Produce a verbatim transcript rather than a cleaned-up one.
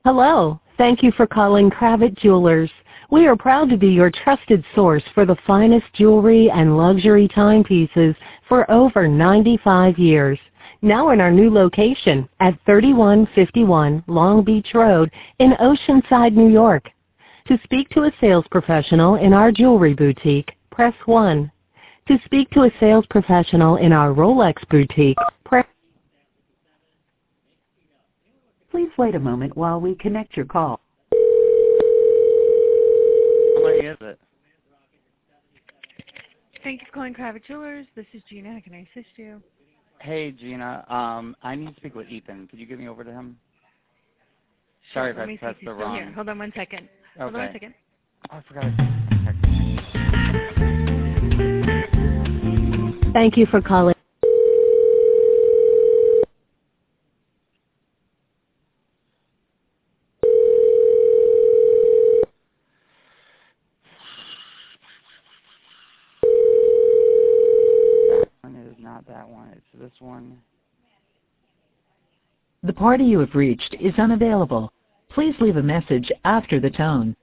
Hello. Thank you for calling Kravitt Jewelers. We are proud to be your trusted source for the finest jewelry and luxury timepieces for over ninety-five years. Now in our new location at thirty-one fifty-one Long Beach Road in Oceanside, New York. To speak to a sales professional in our jewelry boutique, press one. To speak to a sales professional in our Rolex boutique, press Please wait a moment while we connect your call. How many is it? Thank you for calling Kravitt Jewelers. This is Gina. How can I assist you? Hey, Gina. Um, I need to speak with Ethan. Could you get me over to him? Sure. Sorry if Let I me see pressed if the he's still wrong. here. Hold on one second. Hold on Okay. one second. Oh, I forgot. I Thank you for calling. That one is not that one. It's this one. The party you have reached is unavailable. Please leave a message after the tone.